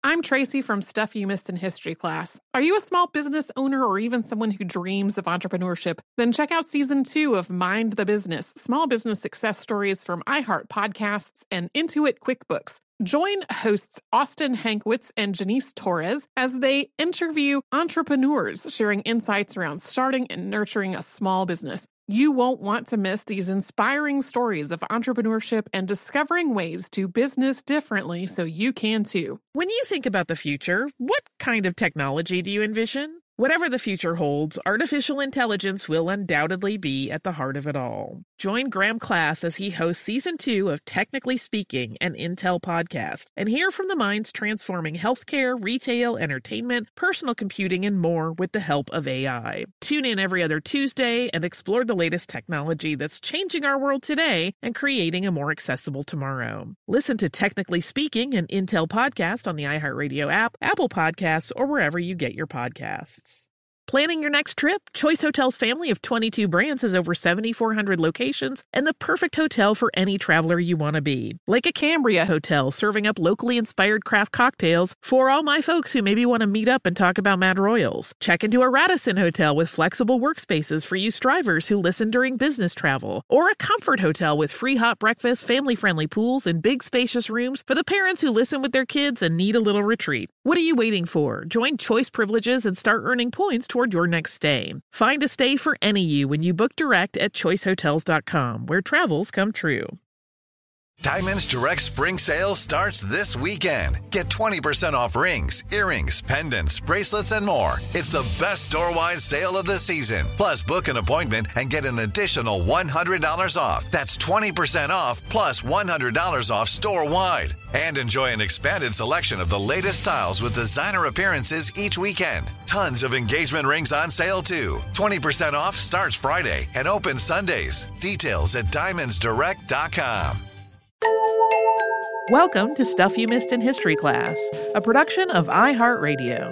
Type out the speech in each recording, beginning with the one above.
I'm Tracy from Stuff You Missed in History class. Are you a small business owner or even someone who dreams of entrepreneurship? Then check out Season 2 of Mind the Business, small business success stories from iHeart Podcasts and Intuit QuickBooks. Join hosts Austin Hankwitz and Janice Torres as they interview entrepreneurs sharing insights around starting and nurturing a small business. You won't want to miss these inspiring stories of entrepreneurship and discovering ways to business differently so you can too. When you think about the future, what kind of technology do you envision? Whatever the future holds, artificial intelligence will undoubtedly be at the heart of it all. Join Graham Class as he hosts Season 2 of Technically Speaking, an Intel podcast, and hear from the minds transforming healthcare, retail, entertainment, personal computing, and more with the help of AI. Tune in every other Tuesday and explore the latest technology that's changing our world today and creating a more accessible tomorrow. Listen to Technically Speaking, an Intel podcast on the iHeartRadio app, Apple Podcasts, or wherever you get your podcasts. Planning your next trip? Choice Hotels' family of 22 brands has over 7,400 locations and the perfect hotel for any traveler you want to be. Like a Cambria Hotel, serving up locally inspired craft cocktails for all my folks who maybe want to meet up and talk about Mad Royals. Check into a Radisson Hotel with flexible workspaces for you strivers who listen during business travel. Or a Comfort Hotel with free hot breakfast, family-friendly pools, and big spacious rooms for the parents who listen with their kids and need a little retreat. What are you waiting for? Join Choice Privileges and start earning points toward your next stay. Find a stay for any you when you book direct at choicehotels.com, where travels come true. Diamonds Direct Spring Sale starts this weekend. Get 20% off rings, earrings, pendants, bracelets, and more. It's the best store-wide sale of the season. Plus, book an appointment and get an additional $100 off. That's 20% off plus $100 off store-wide. And enjoy an expanded selection of the latest styles with designer appearances each weekend. Tons of engagement rings on sale, too. 20% off starts Friday and opens Sundays. Details at diamondsdirect.com. Welcome to Stuff You Missed in History class, a production of iHeartRadio.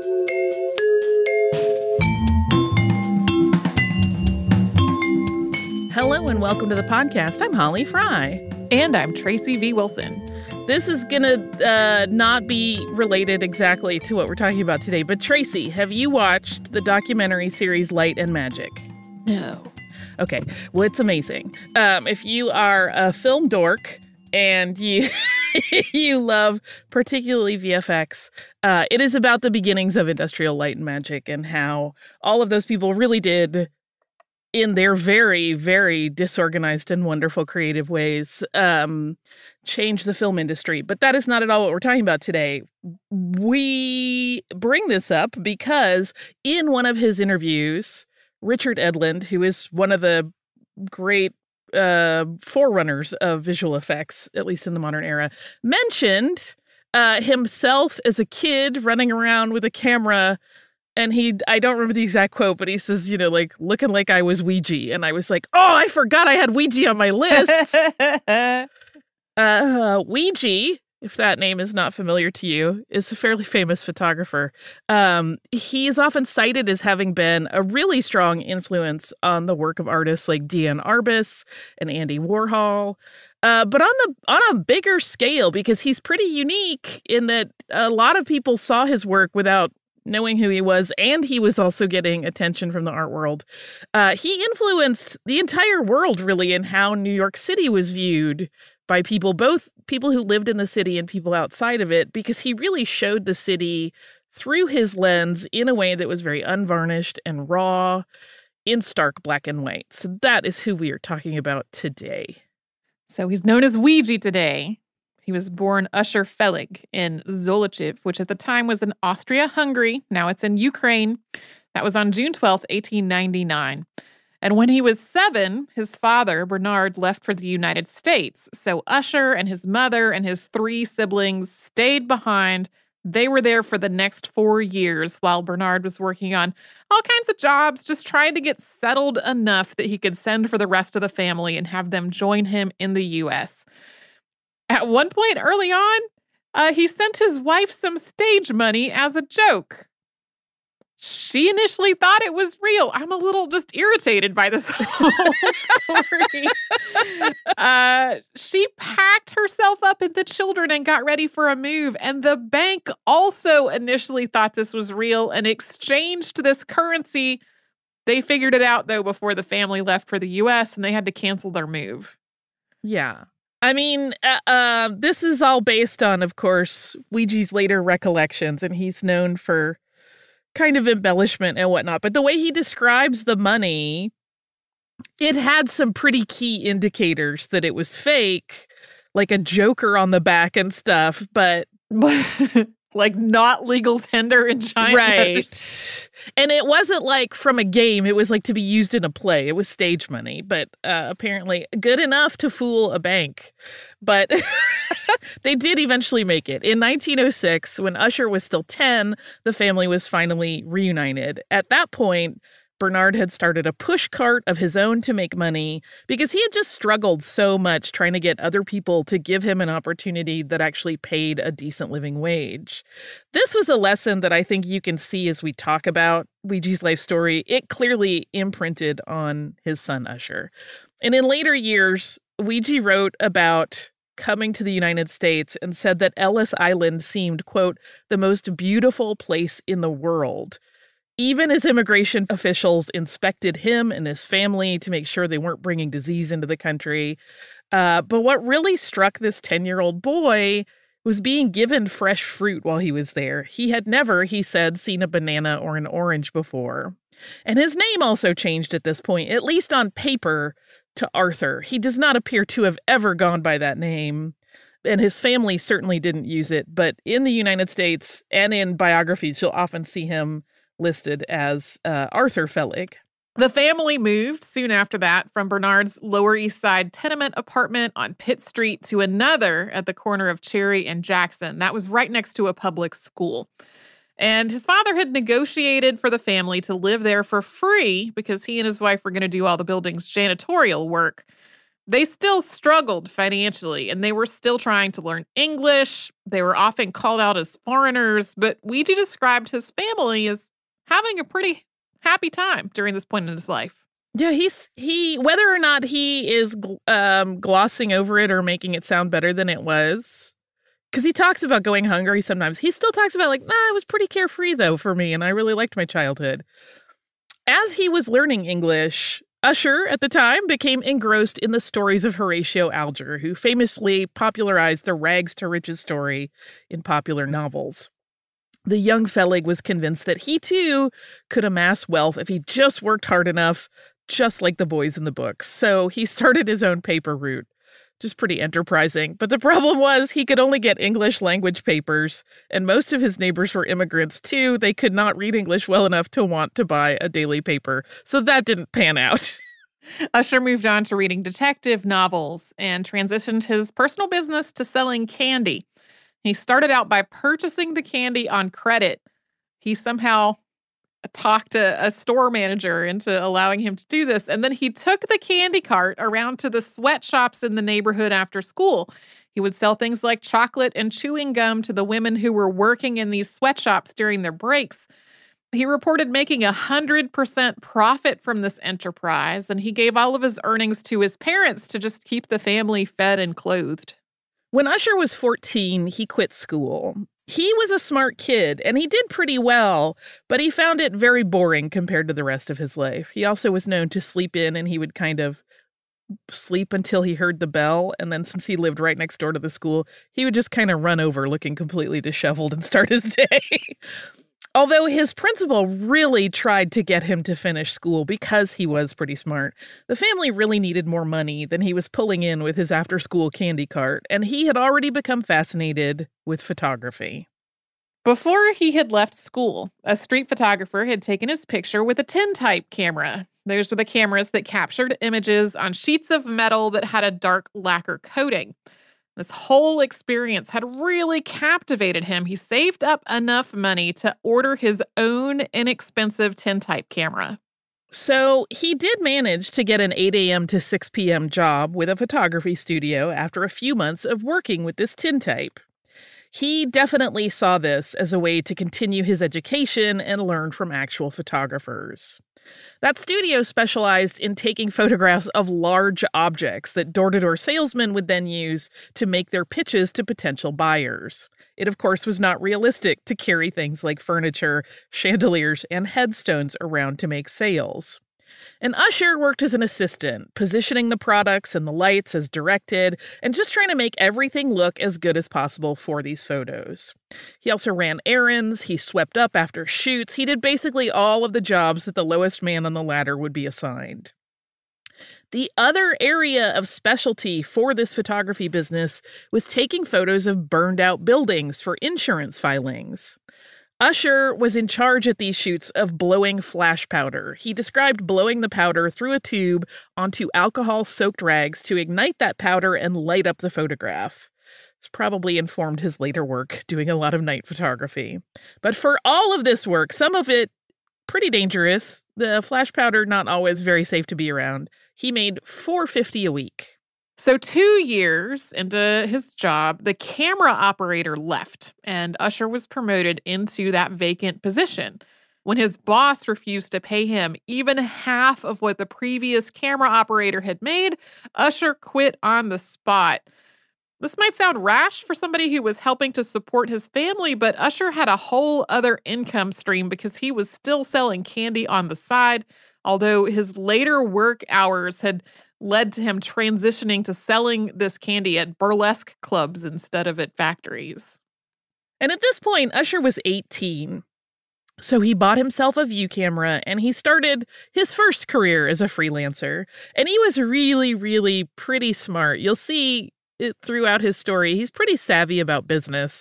Hello and welcome to the podcast. I'm Holly Fry. And I'm Tracy V. Wilson. This is going to not be related exactly to what we're talking about today, but Tracy, have you watched the documentary series Light and Magic? No. Okay, well, it's amazing. If you are a film dork and you you love particularly VFX, it is about the beginnings of industrial light and magic and how all of those people really did, in their very, very disorganized and wonderful creative ways, change the film industry. But that is not at all what we're talking about today. We bring this up because in one of his interviews, Richard Edlund, who is one of the great forerunners of visual effects, at least in the modern era, mentioned himself as a kid running around with a camera. And I don't remember the exact quote, but he says, like looking like I was Ouija. And I was like, oh, I forgot I had Ouija on my list. Ouija, if that name is not familiar to you, is a fairly famous photographer. He is often cited as having been a really strong influence on the work of artists like Diane Arbus and Andy Warhol. But on a bigger scale, because he's pretty unique in that a lot of people saw his work without knowing who he was, and he was also getting attention from the art world. He influenced the entire world, really, in how New York City was viewed by people, both people who lived in the city and people outside of it, because he really showed the city through his lens in a way that was very unvarnished and raw, in stark black and white. So that is who we are talking about today. So he's known as Ouija today. He was born Usher Felig in Zolochiv, which at the time was in Austria-Hungary. Now it's in Ukraine. That was on June 12th, 1899. And when he was 7, his father, Bernard, left for the United States. So Usher and his mother and his 3 siblings stayed behind. They were there for the next 4 years while Bernard was working on all kinds of jobs, just trying to get settled enough that he could send for the rest of the family and have them join him in the U.S. At one point early on, he sent his wife some stage money as a joke. She initially thought it was real. I'm a little just irritated by this whole story. She packed herself up and the children and got ready for a move. And the bank also initially thought this was real and exchanged this currency. They figured it out, though, before the family left for the U.S., and they had to cancel their move. Yeah. I mean, this is all based on, of course, Ouija's later recollections, and he's known for kind of embellishment and whatnot. But the way he describes the money, it had some pretty key indicators that it was fake, like a joker on the back and stuff, but like not legal tender in China. Right. And it wasn't like from a game. It was like to be used in a play. It was stage money, but apparently good enough to fool a bank. But they did eventually make it. In 1906, when Usher was still 10, the family was finally reunited. At that point, Bernard had started a push cart of his own to make money because he had just struggled so much trying to get other people to give him an opportunity that actually paid a decent living wage. This was a lesson that I think you can see as we talk about Ouija's life story. It clearly imprinted on his son Usher. And in later years, Ouija wrote about coming to the United States and said that Ellis Island seemed, quote, the most beautiful place in the world. Even as immigration officials inspected him and his family to make sure they weren't bringing disease into the country. But what really struck this 10-year-old boy was being given fresh fruit while he was there. He had never, he said, seen a banana or an orange before. And his name also changed at this point, at least on paper, to Arthur. He does not appear to have ever gone by that name. And his family certainly didn't use it. But in the United States and in biographies, you'll often see him listed as Arthur Fellig. The family moved soon after that from Bernard's Lower East Side tenement apartment on Pitt Street to another at the corner of Cherry and Jackson. That was right next to a public school. And his father had negotiated for the family to live there for free because he and his wife were going to do all the building's janitorial work. They still struggled financially, and they were still trying to learn English. They were often called out as foreigners, but Ouija described his family as having a pretty happy time during this point in his life. Yeah, he whether or not he is glossing over it or making it sound better than it was, because he talks about going hungry sometimes. He still talks about like, it was pretty carefree though for me, and I really liked my childhood. As he was learning English, Usher at the time became engrossed in the stories of Horatio Alger, who famously popularized the rags to riches story in popular novels. The young Fellig was convinced that he, too, could amass wealth if he just worked hard enough, just like the boys in the books. So he started his own paper route, just pretty enterprising. But the problem was he could only get English language papers, and most of his neighbors were immigrants, too. They could not read English well enough to want to buy a daily paper. So that didn't pan out. Usher moved on to reading detective novels and transitioned his personal business to selling candy. He started out by purchasing the candy on credit. He somehow talked a store manager into allowing him to do this. And then he took the candy cart around to the sweatshops in the neighborhood after school. He would sell things like chocolate and chewing gum to the women who were working in these sweatshops during their breaks. He reported making 100% profit from this enterprise, and he gave all of his earnings to his parents to just keep the family fed and clothed. When Usher was 14, he quit school. He was a smart kid, and he did pretty well, but he found it very boring compared to the rest of his life. He also was known to sleep in, and he would kind of sleep until he heard the bell, and then since he lived right next door to the school, he would just kind of run over looking completely disheveled and start his day. Although his principal really tried to get him to finish school because he was pretty smart, the family really needed more money than he was pulling in with his after-school candy cart, and he had already become fascinated with photography. Before he had left school, a street photographer had taken his picture with a tintype camera. Those were the cameras that captured images on sheets of metal that had a dark lacquer coating. This whole experience had really captivated him. He saved up enough money to order his own inexpensive tintype camera. So he did manage to get an 8 a.m. to 6 p.m. job with a photography studio after a few months of working with this tintype. He definitely saw this as a way to continue his education and learn from actual photographers. That studio specialized in taking photographs of large objects that door-to-door salesmen would then use to make their pitches to potential buyers. It, of course, was not realistic to carry things like furniture, chandeliers, and headstones around to make sales. And Usher worked as an assistant, positioning the products and the lights as directed, and just trying to make everything look as good as possible for these photos. He also ran errands, he swept up after shoots, he did basically all of the jobs that the lowest man on the ladder would be assigned. The other area of specialty for this photography business was taking photos of burned out buildings for insurance filings. Usher was in charge at these shoots of blowing flash powder. He described blowing the powder through a tube onto alcohol-soaked rags to ignite that powder and light up the photograph. It's probably informed his later work doing a lot of night photography. But for all of this work, some of it pretty dangerous, the flash powder not always very safe to be around, he made $450 a week. So 2 years into his job, the camera operator left, and Usher was promoted into that vacant position. When his boss refused to pay him even half of what the previous camera operator had made, Usher quit on the spot. This might sound rash for somebody who was helping to support his family, but Usher had a whole other income stream because he was still selling candy on the side, although his later work hours had led to him transitioning to selling this candy at burlesque clubs instead of at factories. And at this point, Usher was 18. So he bought himself a view camera and he started his first career as a freelancer. And he was really, really pretty smart. You'll see it throughout his story. He's pretty savvy about business.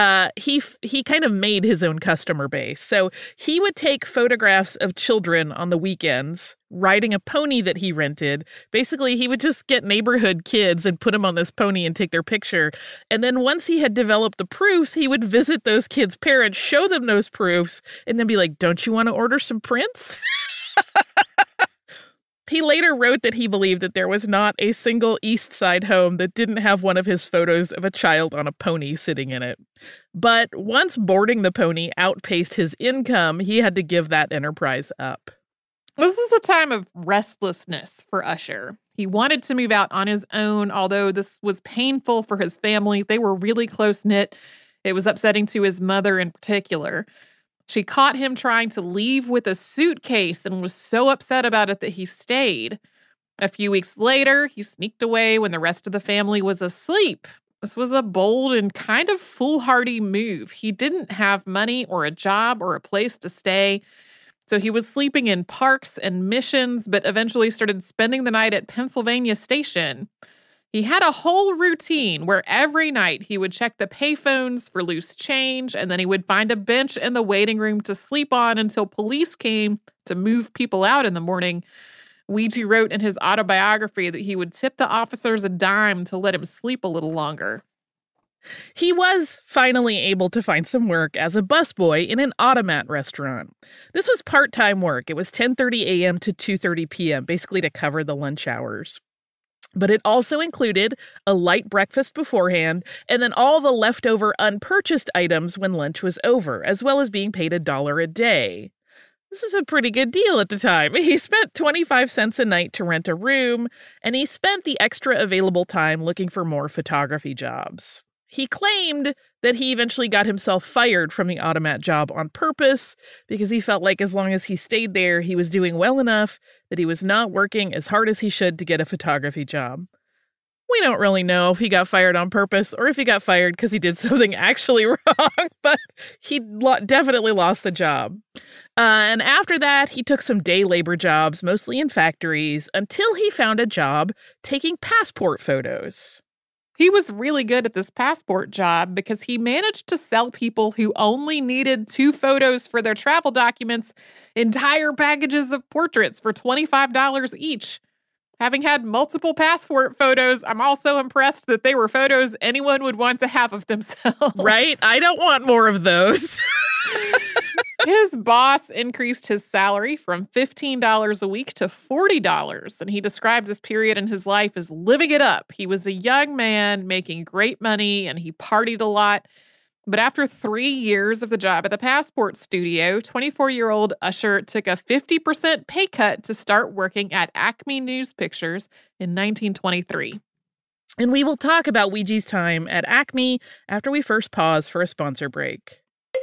He kind of made his own customer base. So he would take photographs of children on the weekends, riding a pony that he rented. Basically, he would just get neighborhood kids and put them on this pony and take their picture. And then once he had developed the proofs, he would visit those kids' parents, show them those proofs, and then be like, "Don't you want to order some prints?" He later wrote that he believed that there was not a single East Side home that didn't have one of his photos of a child on a pony sitting in it. But once boarding the pony outpaced his income, he had to give that enterprise up. This was a time of restlessness for Usher. He wanted to move out on his own, although this was painful for his family. They were really close-knit. It was upsetting to his mother in particular. She caught him trying to leave with a suitcase and was so upset about it that he stayed. A few weeks later, he sneaked away when the rest of the family was asleep. This was a bold and kind of foolhardy move. He didn't have money or a job or a place to stay, so he was sleeping in parks and missions, but eventually started spending the night at Pennsylvania Station. He had a whole routine where every night he would check the payphones for loose change, and then he would find a bench in the waiting room to sleep on until police came to move people out in the morning. Weegee wrote in his autobiography that he would tip the officers a dime to let him sleep a little longer. He was finally able to find some work as a busboy in an automat restaurant. This was part-time work. It was 10:30 a.m. to 2:30 p.m., basically to cover the lunch hours. But it also included a light breakfast beforehand and then all the leftover unpurchased items when lunch was over, as well as being paid $1 a day. This is a pretty good deal at the time. He spent 25 cents a night to rent a room, and he spent the extra available time looking for more photography jobs. He claimed that he eventually got himself fired from the automat job on purpose because he felt like as long as he stayed there, he was doing well enough that he was not working as hard as he should to get a photography job. We don't really know if he got fired on purpose or if he got fired because he did something actually wrong, but he definitely lost the job. And after that, he took some day labor jobs, mostly in factories, until he found a job taking passport photos. He was really good at this passport job because he managed to sell people who only needed 2 photos for their travel documents entire packages of portraits for $25 each. Having had multiple passport photos, I'm also impressed that they were photos anyone would want to have of themselves. Right? I don't want more of those. His boss increased his salary from $15 a week to $40, and he described this period in his life as living it up. He was a young man making great money, and he partied a lot. But after 3 years of the job at the Passport Studio, 24-year-old Usher took a 50% pay cut to start working at Acme News Pictures in 1923. And we will talk about Ouija's time at Acme after we first pause for a sponsor break.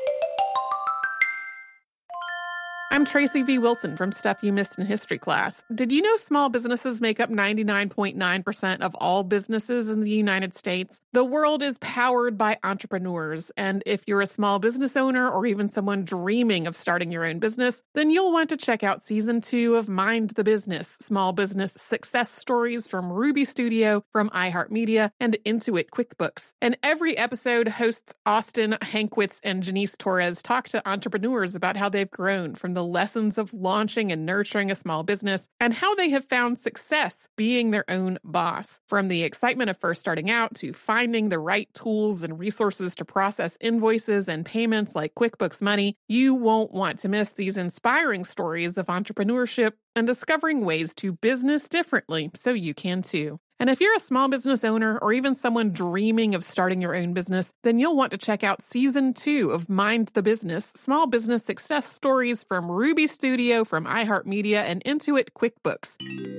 I'm Tracy V. Wilson from Stuff You Missed in History class. Did you know small businesses make up 99.9% of all businesses in the United States? The world is powered by entrepreneurs, and if you're a small business owner or even someone dreaming of starting your own business, then you'll want to check out Season 2 of Mind the Business, small business success stories from Ruby Studio, from iHeartMedia, and Intuit QuickBooks. And every episode, hosts Austin Hankwitz and Janice Torres talk to entrepreneurs about how they've grown from the lessons of launching and nurturing a small business and how they have found success being their own boss. From the excitement of first starting out to finding the right tools and resources to process invoices and payments like QuickBooks Money, you won't want to miss these inspiring stories of entrepreneurship and discovering ways to business differently so you can too. And if you're a small business owner or even someone dreaming of starting your own business, then you'll want to check out Season 2 of Mind the Business, small business success stories from Ruby Studio, from iHeartMedia, and Intuit QuickBooks.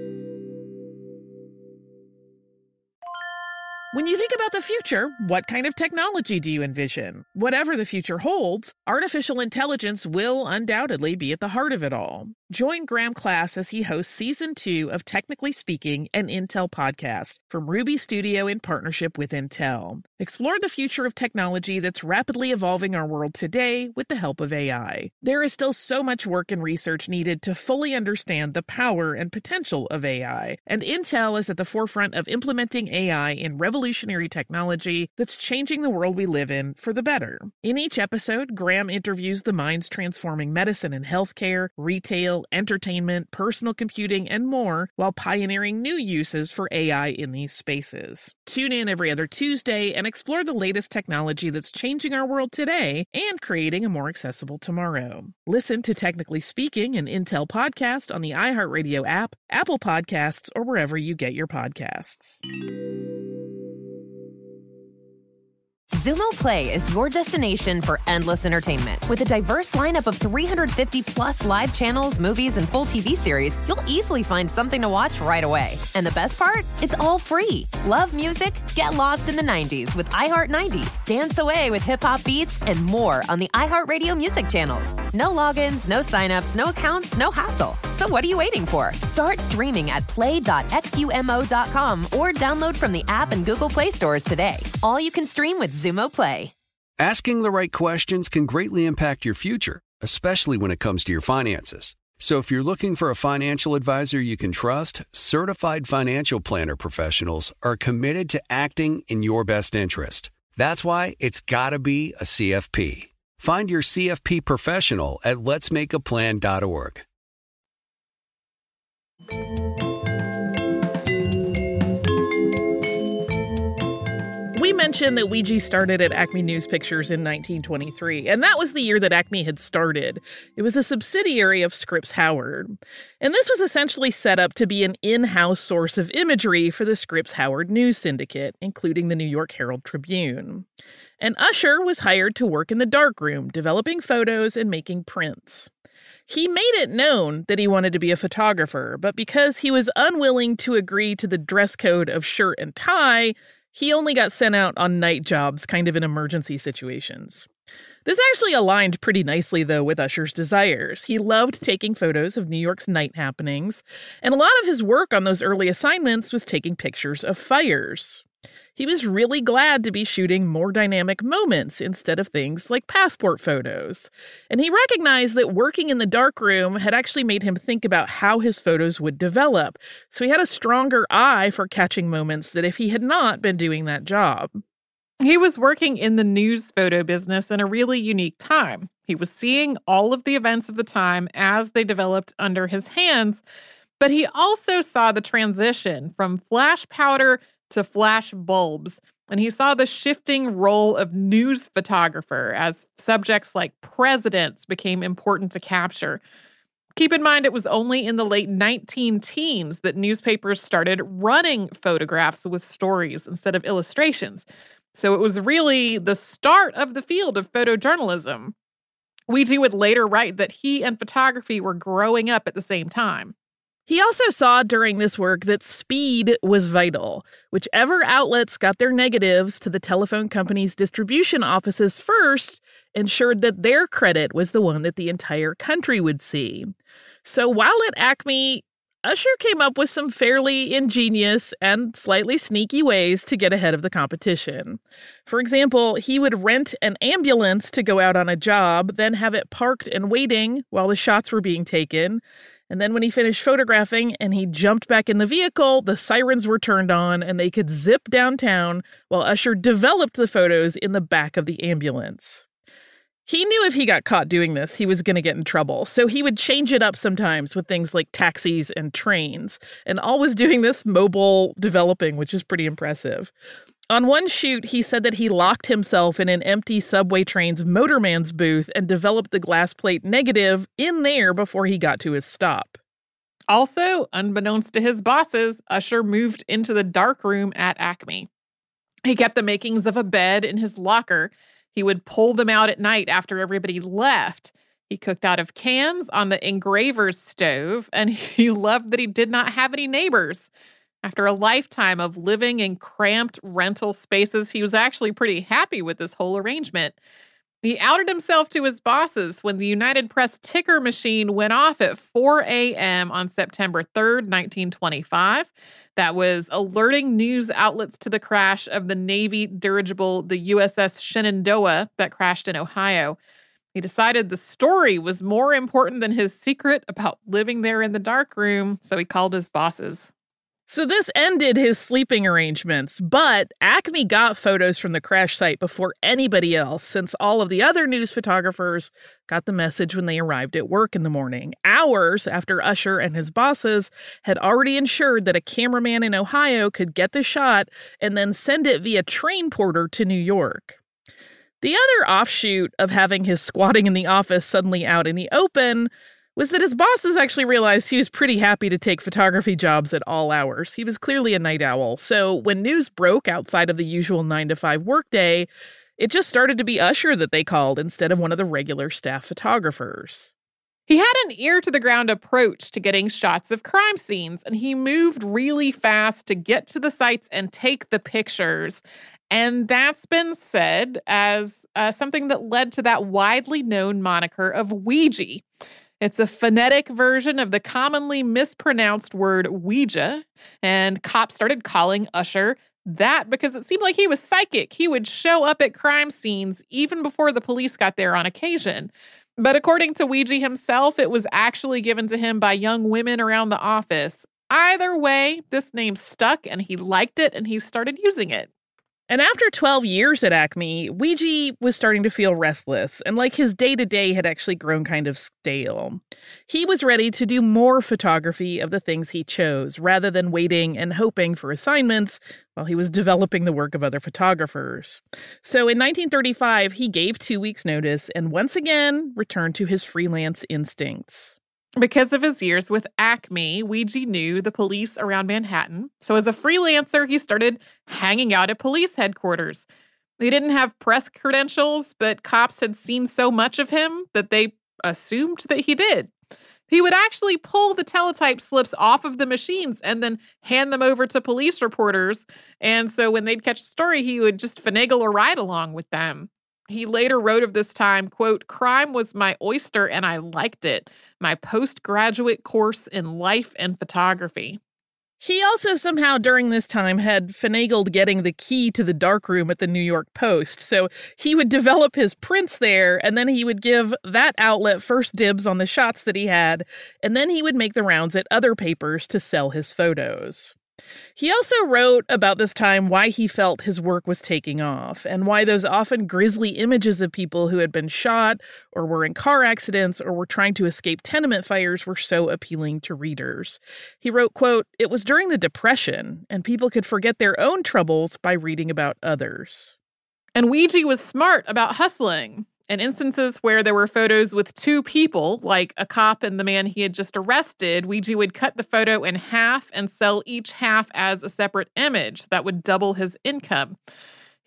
When you think about the future, what kind of technology do you envision? Whatever the future holds, artificial intelligence will undoubtedly be at the heart of it all. Join Graham Class as he hosts Season 2 of Technically Speaking, an Intel podcast from Ruby Studio in partnership with Intel. Explore the future of technology that's rapidly evolving our world today with the help of AI. There is still so much work and research needed to fully understand the power and potential of AI, and Intel is at the forefront of implementing AI in revolutionary technology that's changing the world we live in for the better. In each episode, Graham interviews the minds transforming medicine and healthcare, retail, entertainment, personal computing, and more, while pioneering new uses for AI in these spaces. Tune in every other Tuesday and explore the latest technology that's changing our world today and creating a more accessible tomorrow. Listen to Technically Speaking, an Intel podcast on the iHeartRadio app, Apple Podcasts, or wherever you get your podcasts. Xumo Play is your destination for endless entertainment. With a diverse lineup of 350-plus live channels, movies, and full TV series, you'll easily find something to watch right away. And the best part? It's all free. Love music? Get lost in the 90s with iHeart 90s, dance away with hip-hop beats, and more on the iHeartRadio music channels. No logins, no signups, no accounts, no hassle. So what are you waiting for? Start streaming at play.xumo.com or download from the app and Google Play stores today. All you can stream with Xumo Play. Asking the right questions can greatly impact your future, especially when it comes to your finances. So if you're looking for a financial advisor you can trust, certified financial planner professionals are committed to acting in your best interest. That's why it's got to be a CFP. Find your CFP professional at letsmakeaplan.org. We mentioned that Ouija started at Acme News Pictures in 1923, and that was the year that Acme had started. It was a subsidiary of Scripps Howard. And this was essentially set up to be an in-house source of imagery for the Scripps Howard News Syndicate, including the New York Herald Tribune. And Usher was hired to work in the darkroom, developing photos and making prints. He made it known that he wanted to be a photographer, but because he was unwilling to agree to the dress code of shirt and tie, he only got sent out on night jobs, kind of in emergency situations. This actually aligned pretty nicely, though, with Usher's desires. He loved taking photos of New York's night happenings, and a lot of his work on those early assignments was taking pictures of fires. He was really glad to be shooting more dynamic moments instead of things like passport photos. And he recognized that working in the darkroom had actually made him think about how his photos would develop. So he had a stronger eye for catching moments that if he had not been doing that job. He was working in the news photo business in a really unique time. He was seeing all of the events of the time as they developed under his hands, but he also saw the transition from flash powder to flash bulbs, and he saw the shifting role of news photographer as subjects like presidents became important to capture. Keep in mind, it was only in the late 19-teens that newspapers started running photographs with stories instead of illustrations. So it was really the start of the field of photojournalism. Weegee would later write that he and photography were growing up at the same time. He also saw during this work that speed was vital. Whichever outlets got their negatives to the telephone company's distribution offices first ensured that their credit was the one that the entire country would see. So while at Acme, Usher came up with some fairly ingenious and slightly sneaky ways to get ahead of the competition. For example, he would rent an ambulance to go out on a job, then have it parked and waiting while the shots were being taken. And then when he finished photographing and he jumped back in the vehicle, the sirens were turned on and they could zip downtown while Usher developed the photos in the back of the ambulance. He knew if he got caught doing this, he was going to get in trouble. So he would change it up sometimes with things like taxis and trains, and always doing this mobile developing, which is pretty impressive. On one shoot, he said that he locked himself in an empty subway train's motorman's booth and developed the glass plate negative in there before he got to his stop. Also, unbeknownst to his bosses, Usher moved into the darkroom at Acme. He kept the makings of a bed in his locker. He would pull them out at night after everybody left. He cooked out of cans on the engraver's stove, and he loved that he did not have any neighbors. After a lifetime of living in cramped rental spaces, he was actually pretty happy with this whole arrangement. He outed himself to his bosses when the United Press ticker machine went off at 4 a.m. on September 3rd, 1925. That was alerting news outlets to the crash of the Navy dirigible, the USS Shenandoah, that crashed in Ohio. He decided the story was more important than his secret about living there in the darkroom, so he called his bosses. So this ended his sleeping arrangements, but Acme got photos from the crash site before anybody else, since all of the other news photographers got the message when they arrived at work in the morning, hours after Usher and his bosses had already ensured that a cameraman in Ohio could get the shot and then send it via train porter to New York. The other offshoot of having his squatting in the office suddenly out in the open was that his bosses actually realized he was pretty happy to take photography jobs at all hours. He was clearly a night owl. So when news broke outside of the usual 9-to-5 workday, it just started to be Usher that they called instead of one of the regular staff photographers. He had an ear-to-the-ground approach to getting shots of crime scenes, and he moved really fast to get to the sites and take the pictures. And that's been said as something that led to that widely known moniker of Weegee. It's a phonetic version of the commonly mispronounced word Ouija, and cops started calling Usher that because it seemed like he was psychic. He would show up at crime scenes even before the police got there on occasion. But according to Weegee himself, it was actually given to him by young women around the office. Either way, this name stuck and he liked it and he started using it. And after 12 years at Acme, Weegee was starting to feel restless, and like his day-to-day had actually grown kind of stale. He was ready to do more photography of the things he chose, rather than waiting and hoping for assignments while he was developing the work of other photographers. So in 1935, he gave 2 weeks' notice and once again returned to his freelance instincts. Because of his years with Acme, Weegee knew the police around Manhattan. So as a freelancer, he started hanging out at police headquarters. He didn't have press credentials, but cops had seen so much of him that they assumed that he did. He would actually pull the teletype slips off of the machines and then hand them over to police reporters. And so when they'd catch a story, he would just finagle a ride along with them. He later wrote of this time, quote, "Crime was my oyster and I liked it. My postgraduate course in life and photography." He also somehow during this time had finagled getting the key to the darkroom at the New York Post. So he would develop his prints there, and then he would give that outlet first dibs on the shots that he had, and then he would make the rounds at other papers to sell his photos. He also wrote about this time why he felt his work was taking off and why those often grisly images of people who had been shot or were in car accidents or were trying to escape tenement fires were so appealing to readers. He wrote, quote, "It was during the Depression and people could forget their own troubles by reading about others." And Weegee was smart about hustling. In instances where there were photos with two people, like a cop and the man he had just arrested, Weegee would cut the photo in half and sell each half as a separate image that would double his income.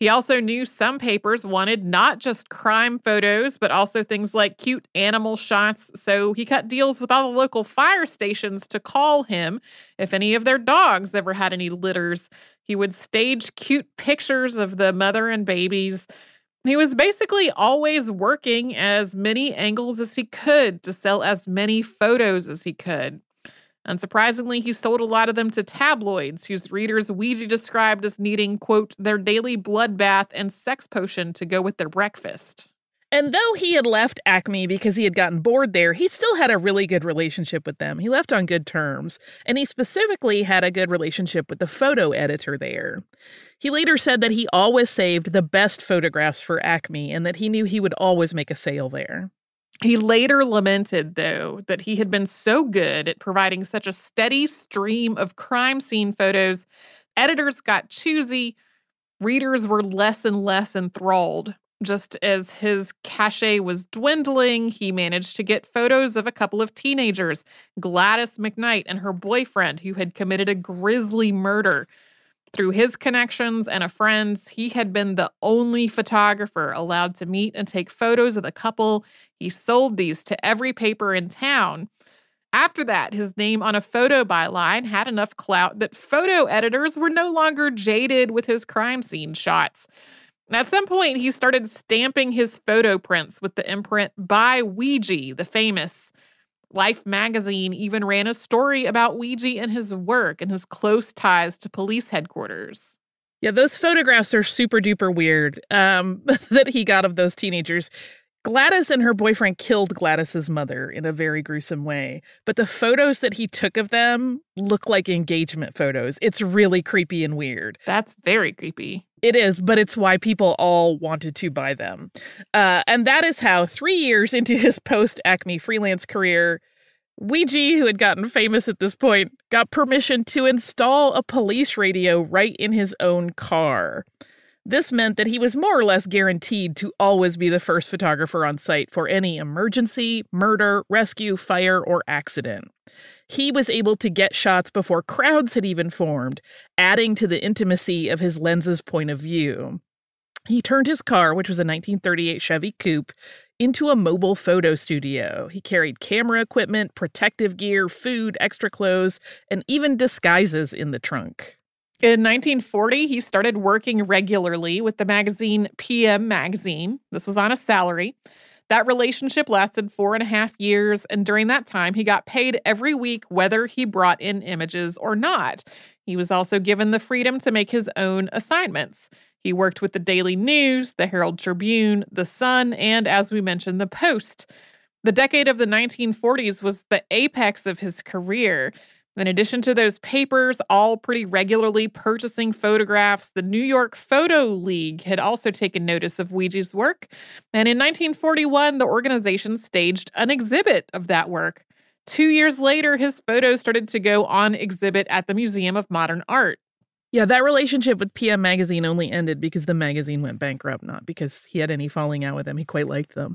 He also knew some papers wanted not just crime photos, but also things like cute animal shots, so he cut deals with all the local fire stations to call him if any of their dogs ever had any litters. He would stage cute pictures of the mother and babies. He was basically always working as many angles as he could to sell as many photos as he could. Unsurprisingly, he sold a lot of them to tabloids, whose readers Weegee described as needing, quote, their daily bloodbath and sex potion to go with their breakfast. And though he had left Acme because he had gotten bored there, he still had a really good relationship with them. He left on good terms, and he specifically had a good relationship with the photo editor there. He later said that he always saved the best photographs for Acme and that he knew he would always make a sale there. He later lamented, though, that he had been so good at providing such a steady stream of crime scene photos, editors got choosy, readers were less and less enthralled. Just as his cachet was dwindling, he managed to get photos of a couple of teenagers, Gladys McKnight and her boyfriend, who had committed a grisly murder. Through his connections and a friend's, he had been the only photographer allowed to meet and take photos of the couple. He sold these to every paper in town. After that, his name on a photo byline had enough clout that photo editors were no longer jaded with his crime scene shots. At some point, he started stamping his photo prints with the imprint by Weegee, the famous. Life magazine even ran a story about Weegee and his work and his close ties to police headquarters. Yeah, those photographs are super duper weird that he got of those teenagers. Gladys and her boyfriend killed Gladys's mother in a very gruesome way, but the photos that he took of them look like engagement photos. It's really creepy and weird. That's very creepy. It is, but it's why people all wanted to buy them. And that is how 3 years into his post-Acme freelance career, Weegee, who had gotten famous at this point, got permission to install a police radio right in his own car. This meant that he was more or less guaranteed to always be the first photographer on site for any emergency, murder, rescue, fire, or accident. He was able to get shots before crowds had even formed, adding to the intimacy of his lens's point of view. He turned his car, which was a 1938 Chevy Coupe, into a mobile photo studio. He carried camera equipment, protective gear, food, extra clothes, and even disguises in the trunk. In 1940, he started working regularly with the magazine PM Magazine. This was on a salary. That relationship lasted 4.5 years, and during that time, he got paid every week whether he brought in images or not. He was also given the freedom to make his own assignments. He worked with the Daily News, the Herald Tribune, the Sun, and, as we mentioned, the Post. The decade of the 1940s was the apex of his career. In addition to those papers, all pretty regularly purchasing photographs, the New York Photo League had also taken notice of Weegee's work. And in 1941, the organization staged an exhibit of that work. 2 years later, his photos started to go on exhibit at the Museum of Modern Art. Yeah, that relationship with PM Magazine only ended because the magazine went bankrupt, not because he had any falling out with them. He quite liked them.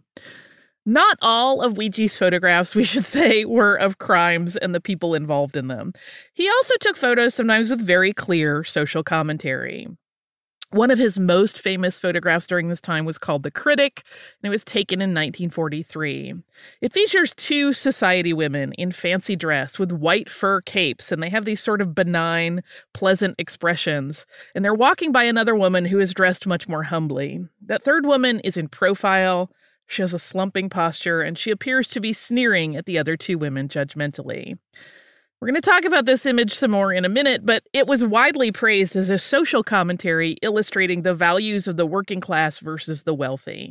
Not all of Weegee's photographs, we should say, were of crimes and the people involved in them. He also took photos sometimes with very clear social commentary. One of his most famous photographs during this time was called The Critic, and it was taken in 1943. It features two society women in fancy dress with white fur capes, and they have these sort of benign, pleasant expressions, and they're walking by another woman who is dressed much more humbly. That third woman is in profile. She has a slumping posture, and she appears to be sneering at the other two women judgmentally. We're going to talk about this image some more in a minute, but it was widely praised as a social commentary illustrating the values of the working class versus the wealthy.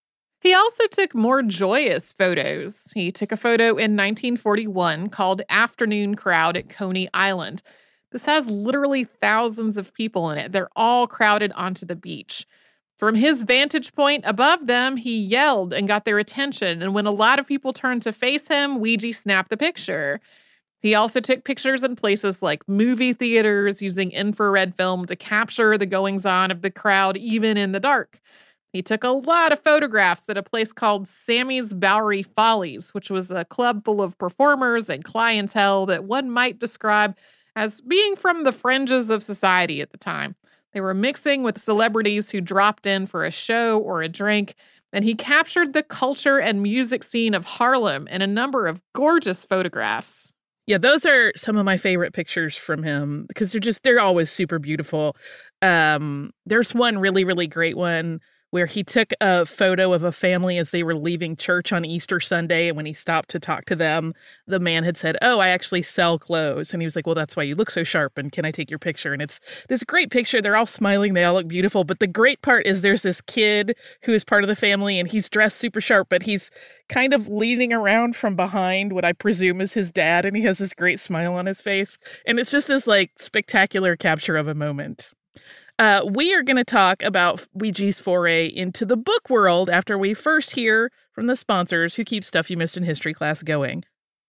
He also took more joyous photos. He took a photo in 1941 called Afternoon Crowd at Coney Island. This has literally thousands of people in it. They're all crowded onto the beach. From his vantage point above them, he yelled and got their attention, and when a lot of people turned to face him, Weegee snapped the picture. He also took pictures in places like movie theaters, using infrared film to capture the goings-on of the crowd, even in the dark. He took a lot of photographs at a place called Sammy's Bowery Follies, which was a club full of performers and clientele that one might describe as being from the fringes of society at the time. They were mixing with celebrities who dropped in for a show or a drink, and he captured the culture and music scene of Harlem in a number of gorgeous photographs. Yeah, those are some of my favorite pictures from him because they're always super beautiful. There's one really, really great one where he took a photo of a family as they were leaving church on Easter Sunday. And when he stopped to talk to them, the man had said, "Oh, I actually sell clothes." And he was like, "Well, that's why you look so sharp. And can I take your picture?" And it's this great picture. They're all smiling. They all look beautiful. But the great part is there's this kid who is part of the family and he's dressed super sharp, but he's kind of leaning around from behind what I presume is his dad. And he has this great smile on his face. And it's just this like spectacular capture of a moment. We are going to talk about Ouija's foray into the book world after we first hear from the sponsors who keep Stuff You Missed in History Class going.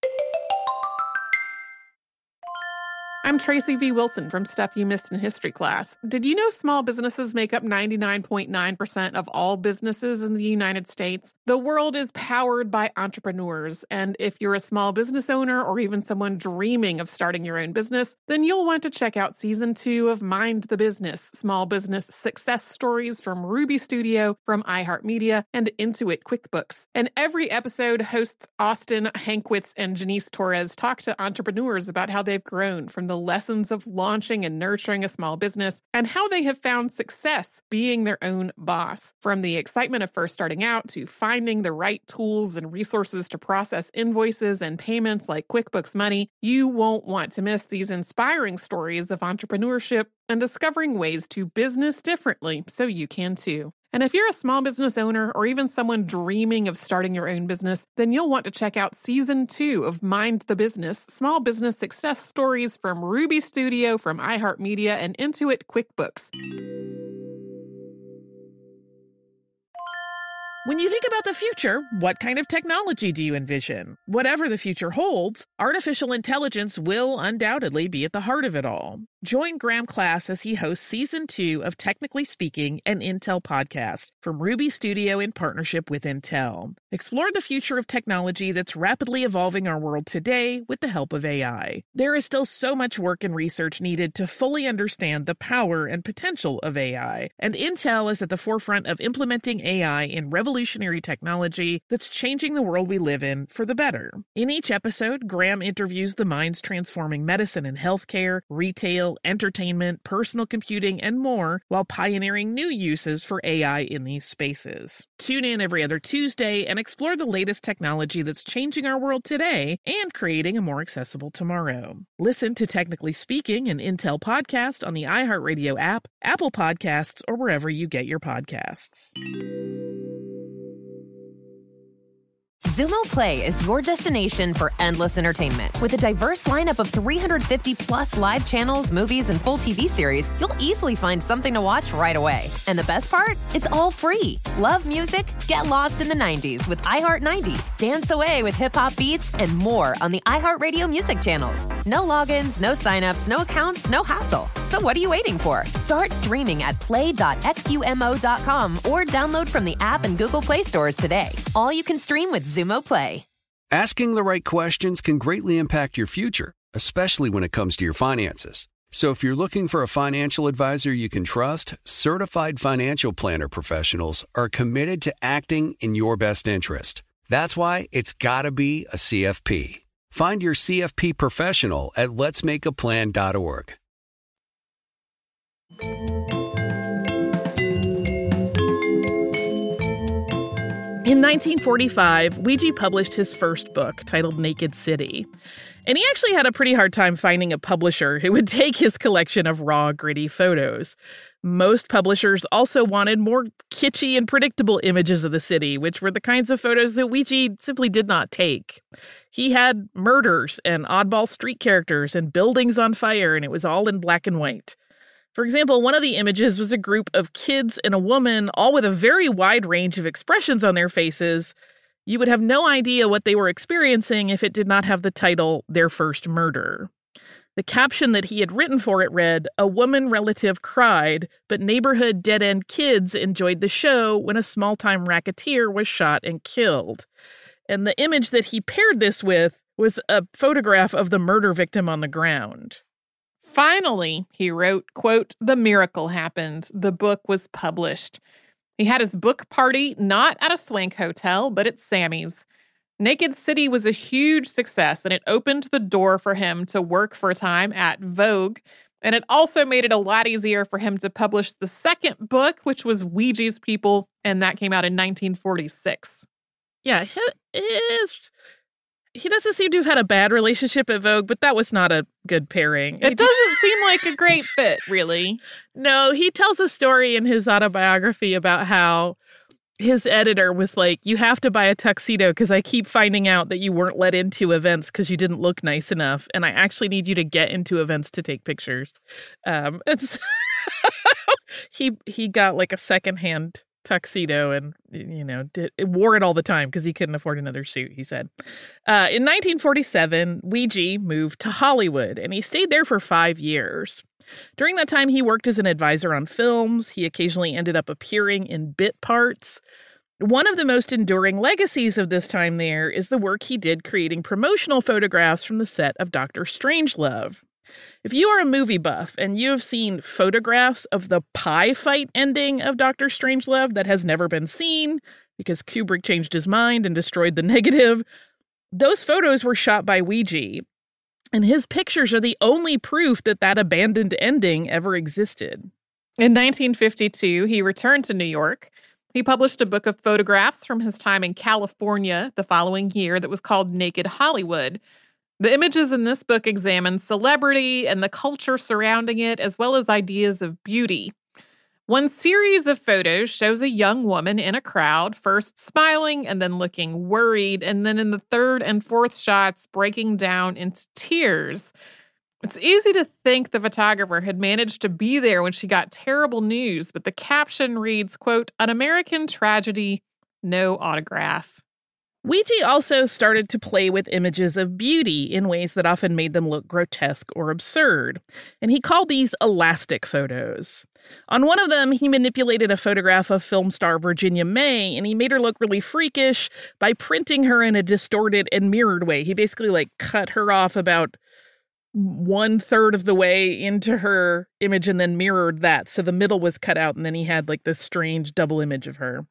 I'm Tracy V. Wilson from Stuff You Missed in History Class. Did you know small businesses make up 99.9% of all businesses in the United States? The world is powered by entrepreneurs, and if you're a small business owner or even someone dreaming of starting your own business, then you'll want to check out Season 2 of Mind the Business, Small Business Success Stories from Ruby Studio, from iHeartMedia, and Intuit QuickBooks. And every episode, hosts Austin Hankwitz and Janice Torres talk to entrepreneurs about how they've grown from the lessons of launching and nurturing a small business and how they have found success being their own boss. From the excitement of first starting out to finding the right tools and resources to process invoices and payments like QuickBooks Money, you won't want to miss these inspiring stories of entrepreneurship and discovering ways to business differently so you can too. And if you're a small business owner or even someone dreaming of starting your own business, then you'll want to check out Season 2 of Mind the Business, Small Business Success Stories from Ruby Studio, from iHeartMedia, and Intuit QuickBooks. When you think about the future, what kind of technology do you envision? Whatever the future holds, artificial intelligence will undoubtedly be at the heart of it all. Join Graham Class as he hosts Season 2 of Technically Speaking, an Intel podcast from Ruby Studio in partnership with Intel. Explore the future of technology that's rapidly evolving our world today with the help of AI. There is still so much work and research needed to fully understand the power and potential of AI, and Intel is at the forefront of implementing AI in revolutionary technology that's changing the world we live in for the better. In each episode, Graham interviews the minds transforming medicine and healthcare, retail, entertainment, personal computing, and more, while pioneering new uses for AI in these spaces. Tune in every other Tuesday and explore the latest technology that's changing our world today and creating a more accessible tomorrow. Listen to Technically Speaking, an Intel podcast on the iHeartRadio app, Apple Podcasts, or wherever you get your podcasts. Xumo Play is your destination for endless entertainment. With a diverse lineup of 350 plus live channels, movies, and full TV series, you'll easily find something to watch right away. And the best part? It's all free. Love music? Get lost in the 90s with iHeart 90s, dance away with hip-hop beats, and more on the iHeartRadio music channels. No logins, no signups, no accounts, no hassle. So what are you waiting for? Start streaming at play.xumo.com or download from the app and Google Play stores today. All you can stream with Xumo Play. Asking the right questions can greatly impact your future, especially when it comes to your finances. So if you're looking for a financial advisor you can trust, certified financial planner professionals are committed to acting in your best interest. That's why it's got to be a CFP. Find your CFP professional at letsmakeaplan.org. In 1945, Ouija published his first book, titled Naked City. And he actually had a pretty hard time finding a publisher who would take his collection of raw, gritty photos. Most publishers also wanted more kitschy and predictable images of the city, which were the kinds of photos that Ouija simply did not take. He had murders and oddball street characters and buildings on fire, and it was all in black and white. For example, one of the images was a group of kids and a woman, all with a very wide range of expressions on their faces. You would have no idea what they were experiencing if it did not have the title, Their First Murder. The caption that he had written for it read, "A woman relative cried, but neighborhood dead-end kids enjoyed the show when a small-time racketeer was shot and killed." And the image that he paired this with was a photograph of the murder victim on the ground. Finally, he wrote, quote, "The miracle happened. The book was published." He had his book party not at a swank hotel, but at Sammy's. Naked City was a huge success, and it opened the door for him to work for a time at Vogue. And it also made it a lot easier for him to publish the second book, which was Ouija's People, and that came out in 1946. Yeah, he doesn't seem to have had a bad relationship at Vogue, but that was not a good pairing. It doesn't seem like a great fit, really. No, he tells a story in his autobiography about how his editor was like, "You have to buy a tuxedo because I keep finding out that you weren't let into events because you didn't look nice enough. And I actually need you to get into events to take pictures." He got like a secondhand tuxedo and, wore it all the time because he couldn't afford another suit, he said. In 1947, Ouija moved to Hollywood, and he stayed there for 5 years. During that time, he worked as an advisor on films. He occasionally ended up appearing in bit parts. One of the most enduring legacies of this time there is the work he did creating promotional photographs from the set of Dr. Strangelove. If you are a movie buff and you have seen photographs of the pie fight ending of Dr. Strangelove that has never been seen because Kubrick changed his mind and destroyed the negative, those photos were shot by Ouija. And his pictures are the only proof that that abandoned ending ever existed. In 1952, he returned to New York. He published a book of photographs from his time in California the following year that was called Naked Hollywood. The images in this book examine celebrity and the culture surrounding it, as well as ideas of beauty. One series of photos shows a young woman in a crowd, first smiling and then looking worried, and then in the third and fourth shots, breaking down into tears. It's easy to think the photographer had managed to be there when she got terrible news, but the caption reads, quote, "An American tragedy, no autograph." Ouija also started to play with images of beauty in ways that often made them look grotesque or absurd, and he called these elastic photos. On one of them, he manipulated a photograph of film star Virginia May, and he made her look really freakish by printing her in a distorted and mirrored way. He basically cut her off about 1/3 of the way into her image and then mirrored that, so the middle was cut out, and then he had this strange double image of her.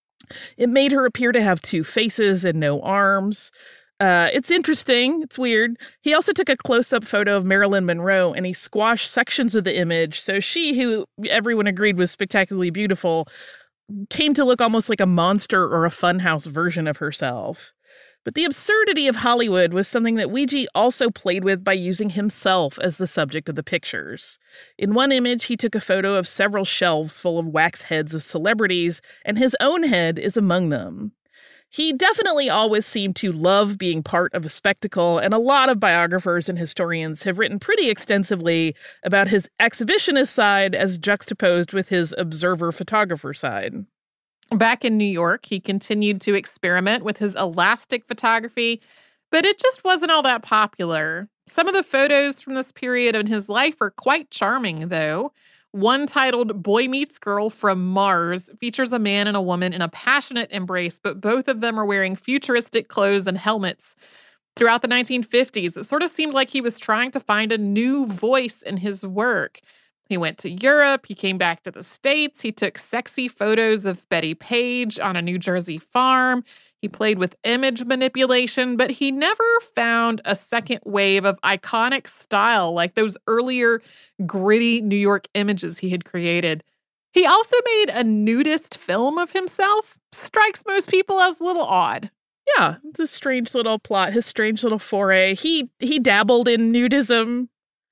It made her appear to have 2 faces and no arms. It's interesting. It's weird. He also took a close-up photo of Marilyn Monroe, and he squashed sections of the image. So she, who everyone agreed was spectacularly beautiful, came to look almost like a monster or a funhouse version of herself. But the absurdity of Hollywood was something that Ouija also played with by using himself as the subject of the pictures. In one image, he took a photo of several shelves full of wax heads of celebrities, and his own head is among them. He definitely always seemed to love being part of a spectacle, and a lot of biographers and historians have written pretty extensively about his exhibitionist side as juxtaposed with his observer-photographer side. Back in New York, he continued to experiment with his elastic photography, but it just wasn't all that popular. Some of the photos from this period in his life are quite charming, though. One titled Boy Meets Girl from Mars features a man and a woman in a passionate embrace, but both of them are wearing futuristic clothes and helmets. Throughout the 1950s, it sort of seemed like he was trying to find a new voice in his work. He went to Europe, he came back to the States, he took sexy photos of Betty Page on a New Jersey farm, he played with image manipulation, but he never found a second wave of iconic style like those earlier gritty New York images he had created. He also made a nudist film of himself. Strikes most people as a little odd. Yeah, it's a strange little plot, his strange little foray. He dabbled in nudism,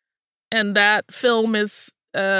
and that film is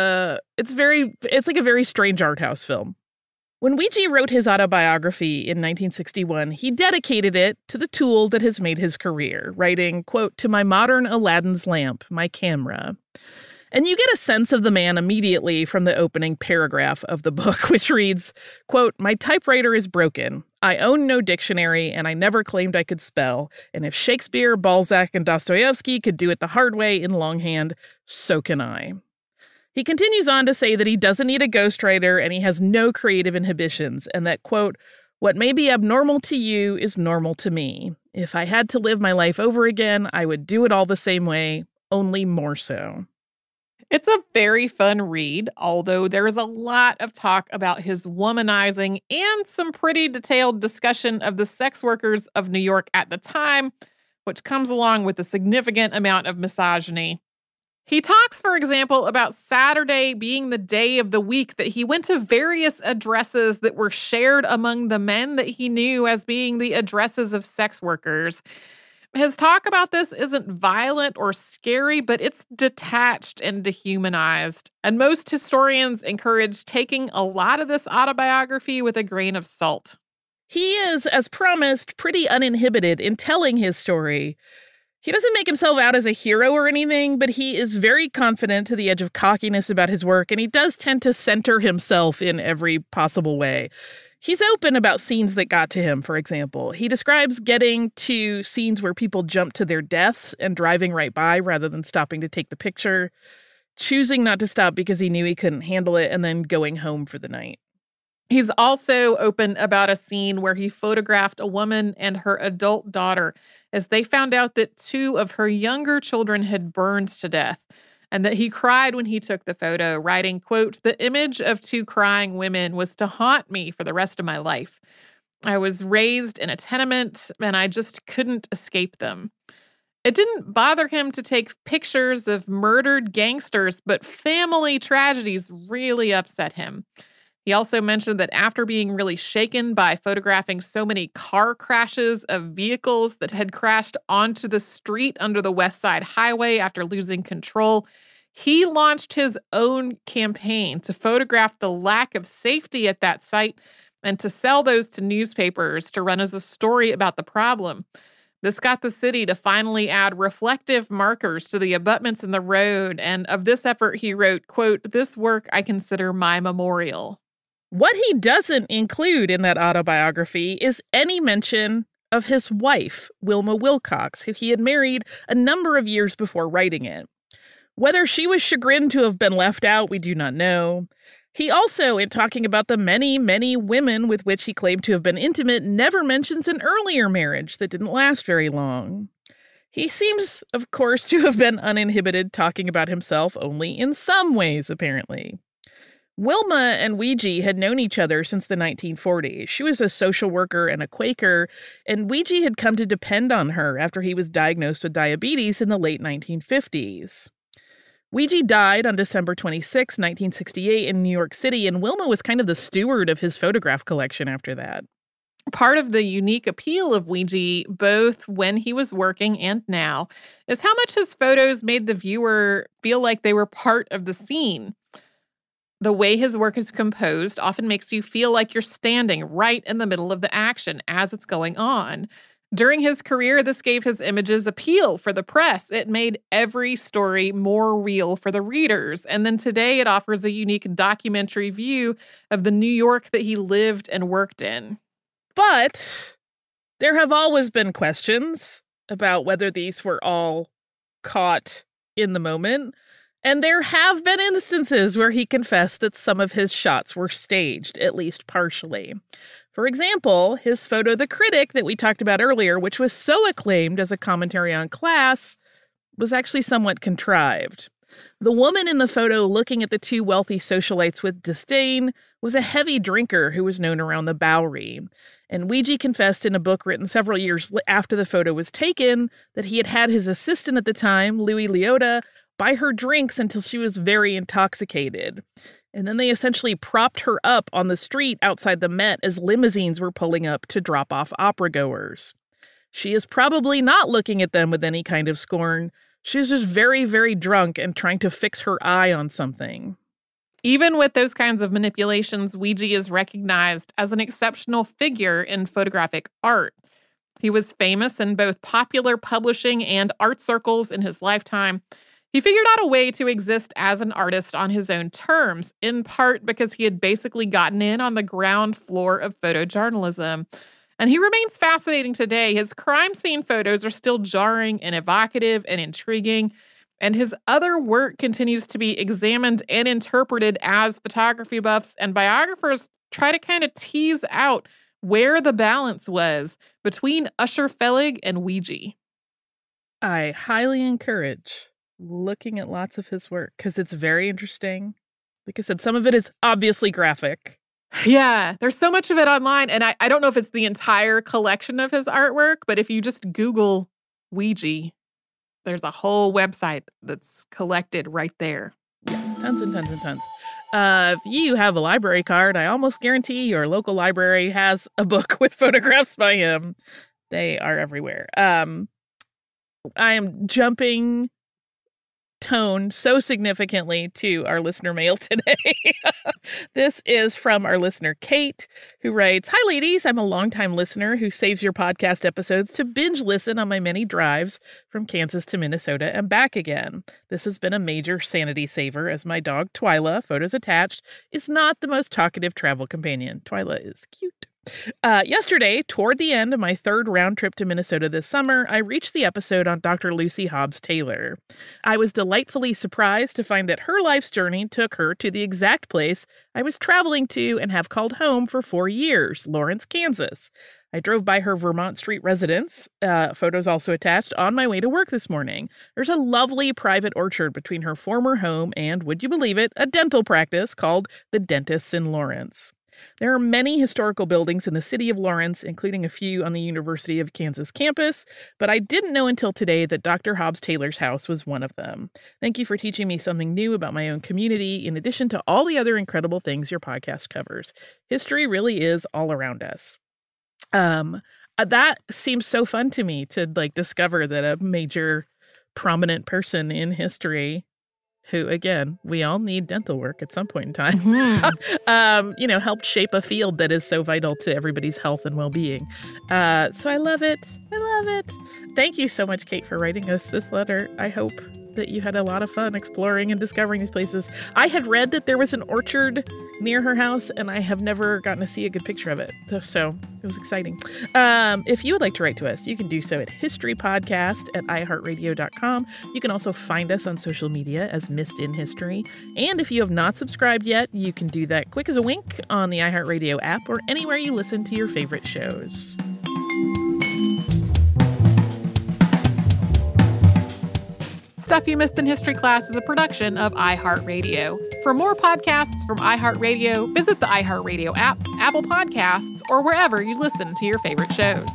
it's like a very strange art house film. When Ouija wrote his autobiography in 1961, he dedicated it to the tool that has made his career, writing, quote, "To my modern Aladdin's lamp, my camera." And you get a sense of the man immediately from the opening paragraph of the book, which reads, quote, "My typewriter is broken. I own no dictionary, and I never claimed I could spell. And if Shakespeare, Balzac, and Dostoevsky could do it the hard way in longhand, so can I." He continues on to say that he doesn't need a ghostwriter and he has no creative inhibitions, and that, quote, "What may be abnormal to you is normal to me. If I had to live my life over again, I would do it all the same way, only more so." It's a very fun read, although there is a lot of talk about his womanizing and some pretty detailed discussion of the sex workers of New York at the time, which comes along with a significant amount of misogyny. He talks, for example, about Saturday being the day of the week that he went to various addresses that were shared among the men that he knew as being the addresses of sex workers. His talk about this isn't violent or scary, but it's detached and dehumanized. And most historians encourage taking a lot of this autobiography with a grain of salt. He is, as promised, pretty uninhibited in telling his story. He doesn't make himself out as a hero or anything, but he is very confident to the edge of cockiness about his work, and he does tend to center himself in every possible way. He's open about scenes that got to him, for example. He describes getting to scenes where people jump to their deaths and driving right by rather than stopping to take the picture, choosing not to stop because he knew he couldn't handle it, and then going home for the night. He's also open about a scene where he photographed a woman and her adult daughter as they found out that 2 of her younger children had burned to death, and that he cried when he took the photo, writing, quote, "The image of 2 crying women was to haunt me for the rest of my life. I was raised in a tenement, and I just couldn't escape them." It didn't bother him to take pictures of murdered gangsters, but family tragedies really upset him. He also mentioned that after being really shaken by photographing so many car crashes of vehicles that had crashed onto the street under the West Side Highway after losing control, he launched his own campaign to photograph the lack of safety at that site and to sell those to newspapers to run as a story about the problem. This got the city to finally add reflective markers to the abutments in the road, and of this effort he wrote, quote, "This work I consider my memorial." What he doesn't include in that autobiography is any mention of his wife, Wilma Wilcox, who he had married a number of years before writing it. Whether she was chagrined to have been left out, we do not know. He also, in talking about the many, many women with which he claimed to have been intimate, never mentions an earlier marriage that didn't last very long. He seems, of course, to have been uninhibited, talking about himself only in some ways, apparently. Wilma and Weegee had known each other since the 1940s. She was a social worker and a Quaker, and Weegee had come to depend on her after he was diagnosed with diabetes in the late 1950s. Weegee died on December 26, 1968 in New York City, and Wilma was kind of the steward of his photograph collection after that. Part of the unique appeal of Weegee, both when he was working and now, is how much his photos made the viewer feel like they were part of the scene. The way his work is composed often makes you feel like you're standing right in the middle of the action as it's going on. During his career, this gave his images appeal for the press. It made every story more real for the readers. And then today it offers a unique documentary view of the New York that he lived and worked in. But there have always been questions about whether these were all caught in the moment. And there have been instances where he confessed that some of his shots were staged, at least partially. For example, his photo, The Critic, that we talked about earlier, which was so acclaimed as a commentary on class, was actually somewhat contrived. The woman in the photo looking at the 2 wealthy socialites with disdain was a heavy drinker who was known around the Bowery. And Weegee confessed in a book written several years after the photo was taken that he had had his assistant at the time, Louis Liotta, buy her drinks until she was very intoxicated. And then they essentially propped her up on the street outside the Met as limousines were pulling up to drop off opera goers. She is probably not looking at them with any kind of scorn. She's just very, very drunk and trying to fix her eye on something. Even with those kinds of manipulations, Weegee is recognized as an exceptional figure in photographic art. He was famous in both popular publishing and art circles in his lifetime. He figured out a way to exist as an artist on his own terms, in part because he had basically gotten in on the ground floor of photojournalism. And he remains fascinating today. His crime scene photos are still jarring and evocative and intriguing, and his other work continues to be examined and interpreted as photography buffs and biographers try to kind of tease out where the balance was between Usher Fellig and Weegee. I highly encourage looking at lots of his work because it's very interesting. Like I said, some of it is obviously graphic. Yeah, there's so much of it online. And I don't know if it's the entire collection of his artwork, but if you just Google Ouija, there's a whole website that's collected right there. Yeah, tons and tons and tons. If you have a library card, I almost guarantee your local library has a book with photographs by him. They are everywhere. I am jumping tone so significantly to our listener mail today. This is from our listener, Kate, who writes, "Hi, ladies. I'm a longtime listener who saves your podcast episodes to binge listen on my many drives from Kansas to Minnesota and back again. This has been a major sanity saver as my dog, Twyla, photos attached, is not the most talkative travel companion. Twyla is cute. Yesterday, toward the end of my third round trip to Minnesota this summer, I reached the episode on Dr. Lucy Hobbs Taylor. I was delightfully surprised to find that her life's journey took her to the exact place I was traveling to and have called home for 4 years, Lawrence, Kansas. I drove by her Vermont Street residence, photos also attached, on my way to work this morning. There's a lovely private orchard between her former home and, would you believe it, a dental practice called the Dentists in Lawrence. There are many historical buildings in the city of Lawrence, including a few on the University of Kansas campus, but I didn't know until today that Dr. Hobbs Taylor's house was one of them. Thank you for teaching me something new about my own community, in addition to all the other incredible things your podcast covers. History really is all around us." That seems so fun to me to discover that a major prominent person in history who, again, we all need dental work at some point in time, helped shape a field that is so vital to everybody's health and well-being. So I love it. I love it. Thank you so much, Kate, for writing us this letter. I hope that you had a lot of fun exploring and discovering these places. I had read that there was an orchard near her house, and I have never gotten to see a good picture of it. So it was exciting. If you would like to write to us, you can do so at historypodcast@iheartradio.com. You can also find us on social media as Missed in History. And if you have not subscribed yet, you can do that quick as a wink on the iHeartRadio app or anywhere you listen to your favorite shows. Stuff You Missed in History Class is a production of iHeartRadio. For more podcasts from iHeartRadio, visit the iHeartRadio app, Apple Podcasts, or wherever you listen to your favorite shows.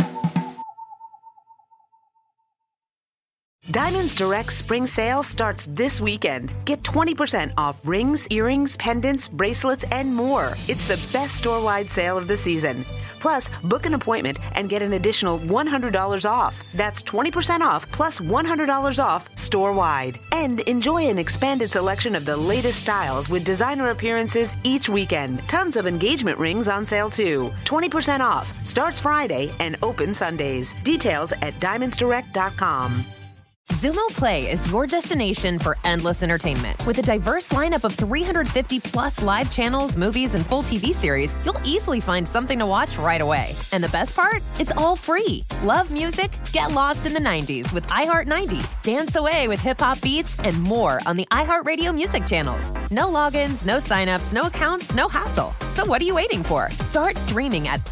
Diamonds Direct spring sale starts this weekend. Get 20% off rings, earrings, pendants, bracelets, and more. It's the best store-wide sale of the season. Plus, book an appointment and get an additional $100 off. That's 20% off plus $100 off store-wide. And enjoy an expanded selection of the latest styles with designer appearances each weekend. Tons of engagement rings on sale too. 20% off. Starts Friday and open Sundays. Details at diamondsdirect.com. Zumo Play is your destination for endless entertainment. With a diverse lineup of 350 plus live channels, movies, and full TV series, you'll easily find something to watch right away. And the best part? It's all free. Love music? Get lost in the 90s with iHeart 90s, dance away with hip-hop beats, and more on the iHeartRadio music channels. No logins, no signups, no accounts, no hassle. So what are you waiting for? Start streaming at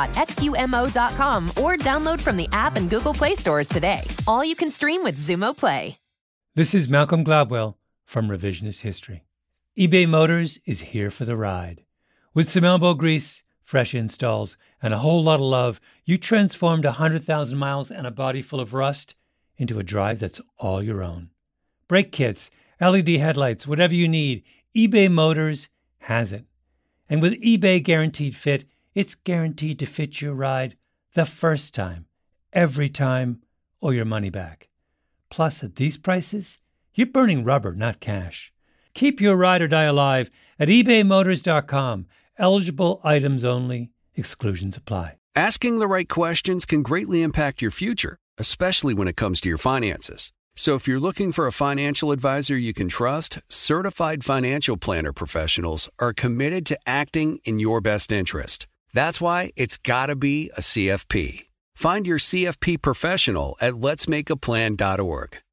play.xumo.com or download from the app and Google Play stores today. All you can stream with Zumo Play. This is Malcolm Gladwell from Revisionist History. eBay Motors is here for the ride. With some elbow grease, fresh installs, and a whole lot of love, you transformed 100,000 miles and a body full of rust into a drive that's all your own. Brake kits, LED headlights, whatever you need, eBay Motors has it. And with eBay Guaranteed Fit, it's guaranteed to fit your ride the first time, every time, or your money back. Plus, at these prices, you're burning rubber, not cash. Keep your ride or die alive at ebaymotors.com. Eligible items only. Exclusions apply. Asking the right questions can greatly impact your future, especially when it comes to your finances. So if you're looking for a financial advisor you can trust, certified financial planner professionals are committed to acting in your best interest. That's why it's got to be a CFP. Find your CFP professional at letsmakeaplan.org.